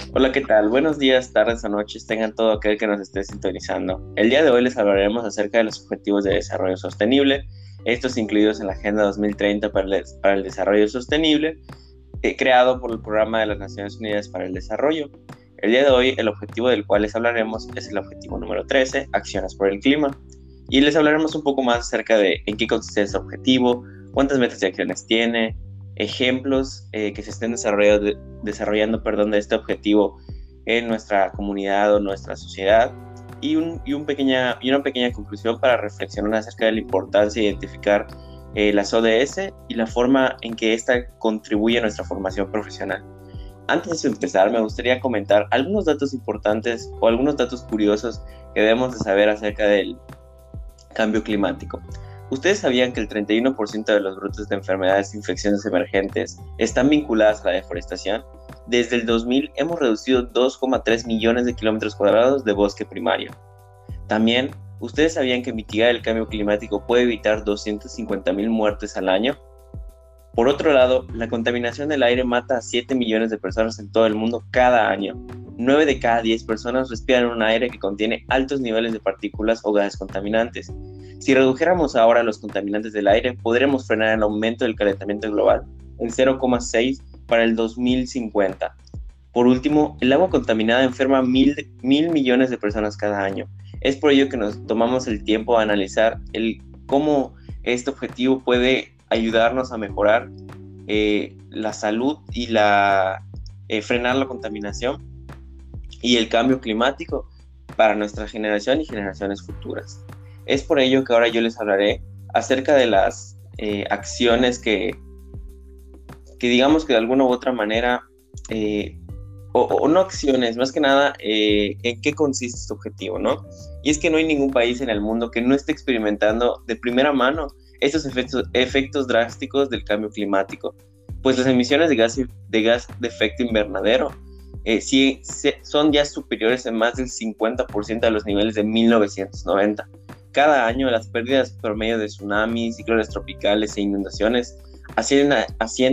Hola, ¿qué tal? Buenos días, tardes o noches, tengan todo aquel que nos esté sintonizando. El día de hoy les hablaremos acerca de los Objetivos de Desarrollo Sostenible, estos incluidos en la Agenda 2030 para el Desarrollo Sostenible, creado por el Programa de las Naciones Unidas para el Desarrollo. El día de hoy, el objetivo del cual les hablaremos es el objetivo número 13, Acciones por el Clima, y les hablaremos un poco más acerca de en qué consiste este objetivo, cuántas metas y acciones tiene, ejemplos que se estén desarrollando de este objetivo en nuestra comunidad o nuestra sociedad y una pequeña conclusión para reflexionar acerca de la importancia de identificar las ODS y la forma en que ésta contribuye a nuestra formación profesional. Antes de empezar, me gustaría comentar algunos datos importantes o algunos datos curiosos que debemos de saber acerca del cambio climático. ¿Ustedes sabían que el 31% de los brotes de enfermedades e infecciones emergentes están vinculadas a la deforestación? Desde el 2000 hemos reducido 2,3 millones de kilómetros cuadrados de bosque primario. También, ¿ustedes sabían que mitigar el cambio climático puede evitar 250,000 muertes al año? Por otro lado, la contaminación del aire mata a 7 millones de personas en todo el mundo cada año. 9 de cada 10 personas respiran un aire que contiene altos niveles de partículas o gases contaminantes. Si redujéramos ahora los contaminantes del aire, podremos frenar el aumento del calentamiento global en 0,6 para el 2050. Por último, el agua contaminada enferma mil millones de personas cada año. Es por ello que nos tomamos el tiempo a analizar cómo este objetivo puede ayudarnos a mejorar la salud y frenar la contaminación y el cambio climático para nuestra generación y generaciones futuras. Es por ello que ahora yo les hablaré acerca de las acciones que digamos que de alguna u otra manera, o no acciones, más que nada, en qué consiste este objetivo, ¿no? Y es que no hay ningún país en el mundo que no esté experimentando de primera mano estos efectos drásticos del cambio climático, pues las emisiones de gas de efecto invernadero son ya superiores en más del 50% a los niveles de 1990. Cada año las pérdidas promedio de tsunamis, ciclones tropicales e inundaciones ascienden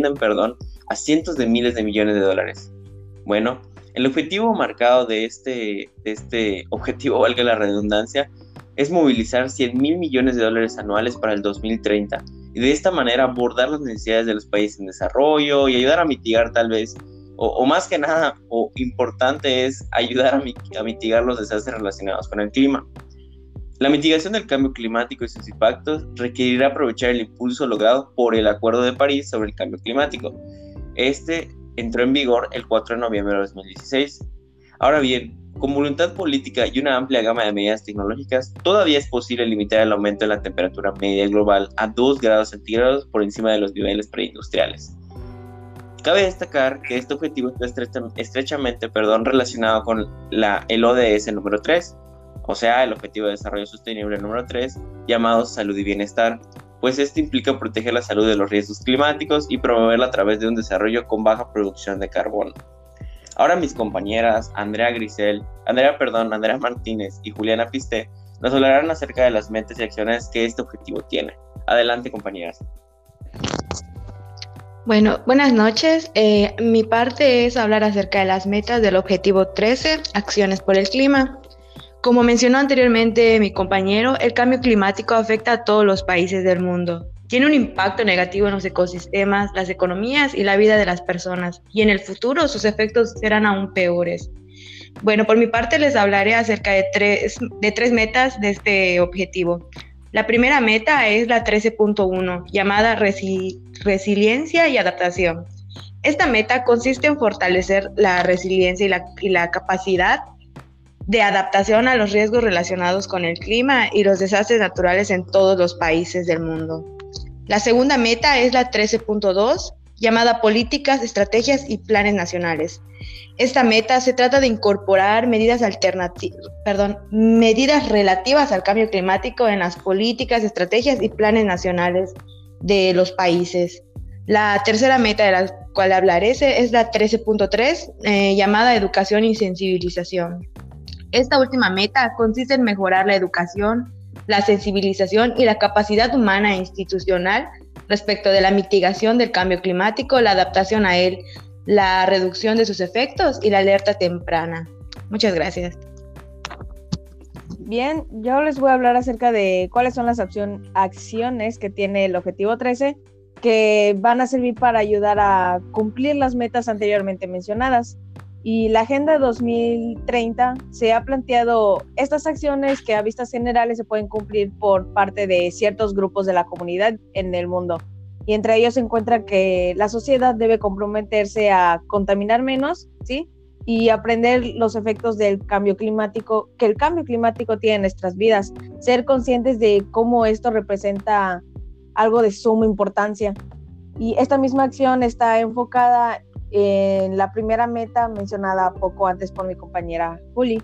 a cientos de miles de millones de dólares. Bueno, el objetivo marcado de este objetivo, valga la redundancia, es movilizar 100,000 millones de dólares anuales para el 2030 y de esta manera abordar las necesidades de los países en desarrollo y ayudar a mitigar tal vez, o más que nada, o importante es ayudar a mitigar los desastres relacionados con el clima. La mitigación del cambio climático y sus impactos requerirá aprovechar el impulso logrado por el Acuerdo de París sobre el cambio climático. Este entró en vigor el 4 de noviembre de 2016. Ahora bien, con voluntad política y una amplia gama de medidas tecnológicas, todavía es posible limitar el aumento de la temperatura media global a 2 grados centígrados por encima de los niveles preindustriales. Cabe destacar que este objetivo está estrechamente relacionado con el ODS número 3, o sea, el Objetivo de Desarrollo Sostenible número 3, llamado Salud y Bienestar, pues este implica proteger la salud de los riesgos climáticos y promoverla a través de un desarrollo con baja producción de carbono. Ahora mis compañeras Andrea Martínez y Juliana Pisté nos hablarán acerca de las metas y acciones que este objetivo tiene. Adelante, compañeras. Bueno, buenas noches. Mi parte es hablar acerca de las metas del objetivo 13, Acciones por el Clima. Como mencionó anteriormente mi compañero, el cambio climático afecta a todos los países del mundo. Tiene un impacto negativo en los ecosistemas, las economías y la vida de las personas, y en el futuro sus efectos serán aún peores. Bueno, por mi parte les hablaré acerca de tres metas de este objetivo. La primera meta es la 13.1, llamada resiliencia y adaptación. Esta meta consiste en fortalecer la resiliencia y la capacidad de adaptación a los riesgos relacionados con el clima y los desastres naturales en todos los países del mundo. La segunda meta es la 13.2, llamada Políticas, Estrategias y Planes Nacionales. Esta meta se trata de incorporar medidas relativas al cambio climático en las políticas, estrategias y planes nacionales de los países. La tercera meta de la cual hablaré es la 13.3, llamada Educación y Sensibilización. Esta última meta consiste en mejorar la educación, la sensibilización y la capacidad humana e institucional respecto de la mitigación del cambio climático, la adaptación a él, la reducción de sus efectos y la alerta temprana. Muchas gracias. Bien, yo les voy a hablar acerca de cuáles son las acciones que tiene el Objetivo 13 que van a servir para ayudar a cumplir las metas anteriormente mencionadas. Y la Agenda 2030 se ha planteado estas acciones que a vistas generales se pueden cumplir por parte de ciertos grupos de la comunidad en el mundo. Y entre ellos se encuentra que la sociedad debe comprometerse a contaminar menos, ¿sí? Y aprender los efectos del cambio climático, que el cambio climático tiene en nuestras vidas, ser conscientes de cómo esto representa algo de suma importancia. Y esta misma acción está enfocada en la primera meta mencionada poco antes por mi compañera Juli.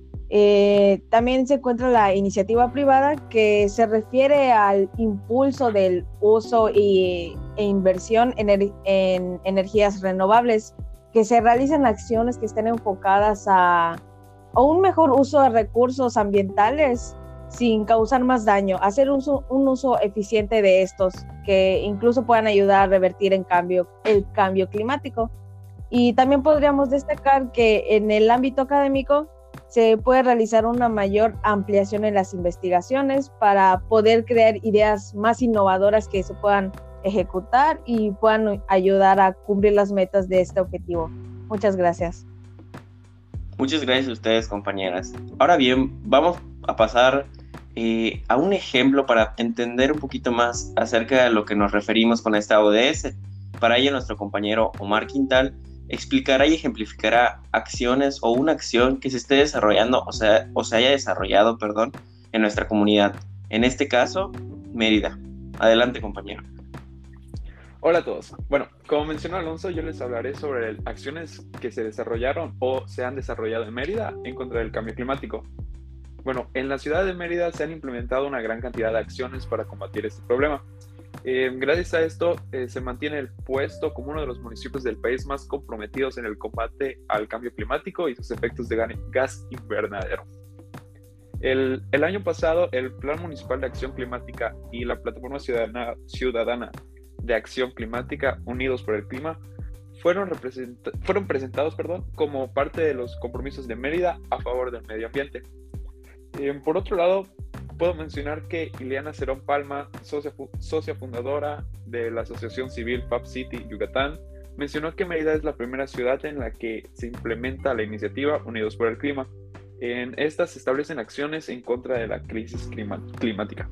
También se encuentra la iniciativa privada que se refiere al impulso del uso e inversión en energías renovables, que se realicen acciones que estén enfocadas a un mejor uso de recursos ambientales sin causar más daño, hacer un uso eficiente de estos, que incluso puedan ayudar a revertir el cambio climático. Y también podríamos destacar que en el ámbito académico se puede realizar una mayor ampliación en las investigaciones para poder crear ideas más innovadoras que se puedan ejecutar y puedan ayudar a cumplir las metas de este objetivo. Muchas gracias. Muchas gracias a ustedes, compañeras. Ahora bien, vamos a pasar a un ejemplo para entender un poquito más acerca de lo que nos referimos con esta ODS. Para ello, nuestro compañero Omar Quintal explicará y ejemplificará acciones o una acción que se esté desarrollando o se haya desarrollado, en nuestra comunidad. En este caso, Mérida. Adelante, compañero. Hola a todos. Bueno, como mencionó Alonso, yo les hablaré sobre acciones que se desarrollaron o se han desarrollado en Mérida en contra del cambio climático. Bueno, en la ciudad de Mérida se han implementado una gran cantidad de acciones para combatir este problema. Gracias a esto se mantiene el puesto como uno de los municipios del país más comprometidos en el combate al cambio climático y sus efectos de gas invernadero. El año pasado, el Plan Municipal de Acción Climática y la Plataforma Ciudadana de Acción Climática Unidos por el Clima fueron presentados como parte de los compromisos de Mérida a favor del medio ambiente. Por otro lado, puedo mencionar que Ileana Cerón Palma, socia fundadora de la Asociación Civil FAB City Yucatán, mencionó que Mérida es la primera ciudad en la que se implementa la iniciativa Unidos por el Clima. En esta se establecen acciones en contra de la crisis climática.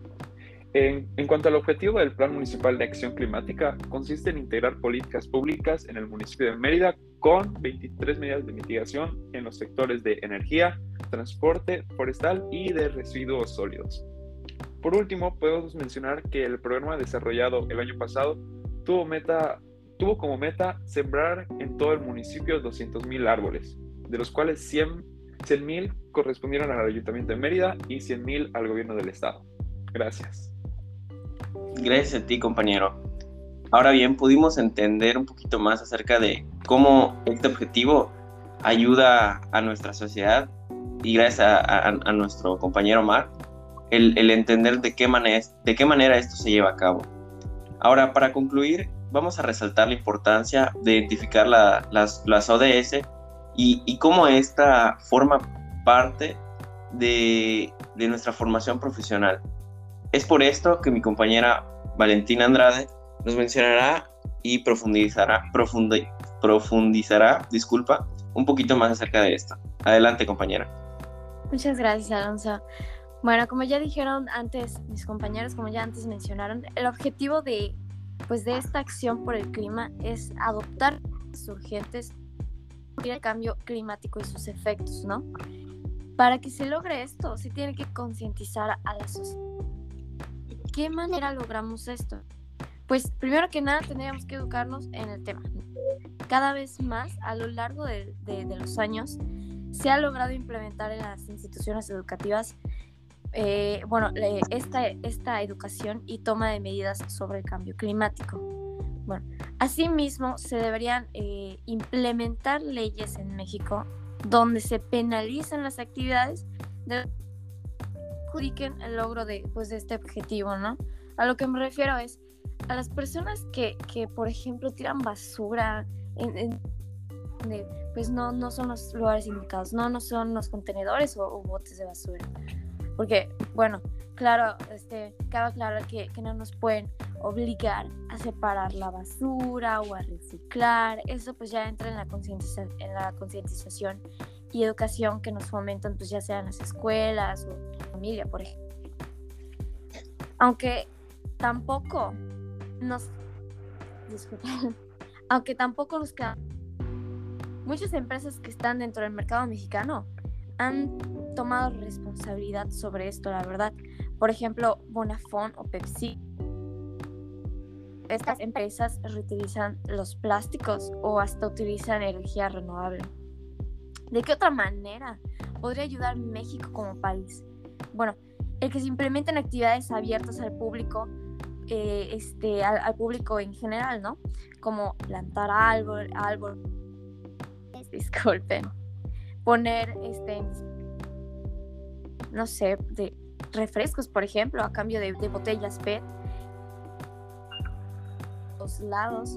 En cuanto al objetivo del Plan Municipal de Acción Climática, consiste en integrar políticas públicas en el municipio de Mérida con 23 medidas de mitigación en los sectores de energía, transporte, forestal y de residuos sólidos. Por último, podemos mencionar que el programa desarrollado el año pasado tuvo como meta sembrar en todo el municipio 200,000 árboles, de los cuales 100,000 correspondieron al Ayuntamiento de Mérida y 100,000 al gobierno del estado. Gracias. Gracias a ti, compañero. Ahora bien, pudimos entender un poquito más acerca de cómo este objetivo ayuda a nuestra sociedad y gracias a nuestro compañero Omar, el entender de qué manera esto se lleva a cabo. Ahora, para concluir, vamos a resaltar la importancia de identificar las ODS y cómo esta forma parte de nuestra formación profesional. Es por esto que mi compañera Valentina Andrade nos mencionará y profundizará, un poquito más acerca de esto. Adelante, compañera. Muchas gracias, Alonso. Bueno, como ya dijeron antes mis compañeros, como ya antes mencionaron, el objetivo de esta acción por el clima es adoptar medidas urgentes para el cambio climático y sus efectos, ¿no? Para que se logre esto, se tiene que concientizar a la sociedad. ¿De qué manera logramos esto? Pues primero que nada tendríamos que educarnos en el tema. Cada vez más a lo largo de los años se ha logrado implementar en las instituciones educativas esta educación y toma de medidas sobre el cambio climático. Bueno, asimismo se deberían implementar leyes en México donde se penalicen las actividades que adjudiquen el logro de este objetivo, ¿no? A lo que me refiero es a las personas que por ejemplo, tiran basura donde pues no son los lugares indicados, no son los contenedores o botes de basura. Porque, bueno, claro, cabe aclarar que no nos pueden obligar a separar la basura o a reciclar. Eso pues ya entra en la concientización y educación que nos fomentan, pues ya sea en las escuelas o en la familia, por ejemplo. Aunque tampoco muchas empresas que están dentro del mercado mexicano han tomado responsabilidad sobre esto, la verdad. Por ejemplo, Bonafont o Pepsi. Estas empresas reutilizan los plásticos o hasta utilizan energía renovable. ¿De qué otra manera podría ayudar México como país? Bueno, el que se implementen actividades abiertas al público, al público en general, ¿no? Como plantar árbol, disculpen, poner, no sé, de refrescos, por ejemplo, a cambio de botellas PET, los lados,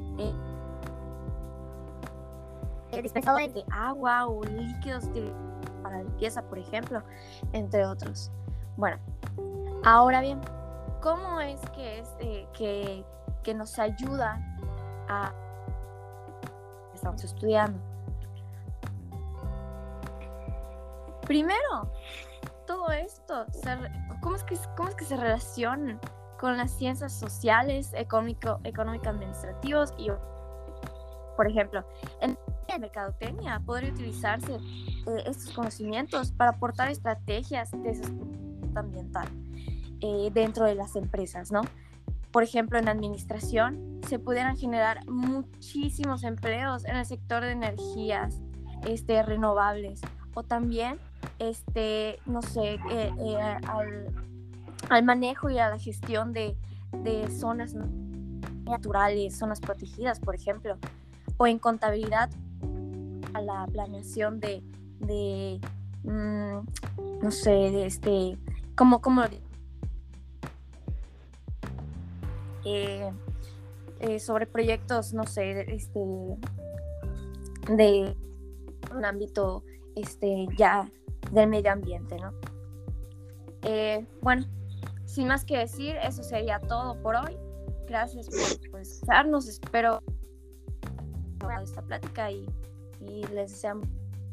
dispensadores de agua o líquidos para limpieza, por ejemplo, entre otros. Bueno, ahora bien, ¿cómo es que nos ayuda a estamos estudiando? Primero, todo esto, ¿cómo es que se relacionan con las ciencias sociales, económico-administrativos y, por ejemplo, en la mercadotecnia podría utilizarse estos conocimientos para aportar estrategias de sustentabilidad ambiental dentro de las empresas, ¿no? Por ejemplo, en administración se pudieran generar muchísimos empleos en el sector de energías renovables, o también no sé, al manejo y a la gestión de zonas naturales, zonas protegidas, por ejemplo, o en contabilidad a la planeación no sé, como sobre proyectos, no sé, de un ámbito ya del medio ambiente, ¿no? Bueno, sin más que decir, eso sería todo por hoy. Gracias por escucharnos. Espero esta plática y les deseamos.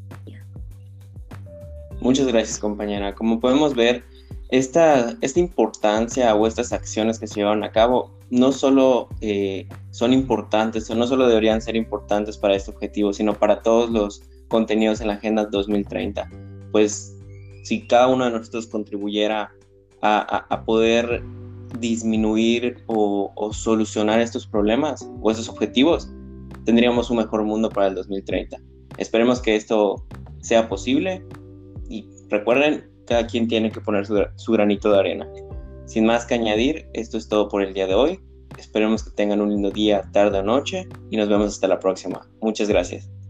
Muchas gracias, compañera. Como podemos ver, esta importancia o estas acciones que se llevan a cabo no solo son importantes o no solo deberían ser importantes para este objetivo, sino para todos los contenidos en la Agenda 2030. Pues si cada uno de nosotros contribuyera a poder disminuir o solucionar estos problemas o estos objetivos, tendríamos un mejor mundo para el 2030. Esperemos que esto sea posible y recuerden, cada quien tiene que poner su granito de arena. Sin más que añadir, esto es todo por el día de hoy. Esperemos que tengan un lindo día, tarde o noche y nos vemos hasta la próxima. Muchas gracias.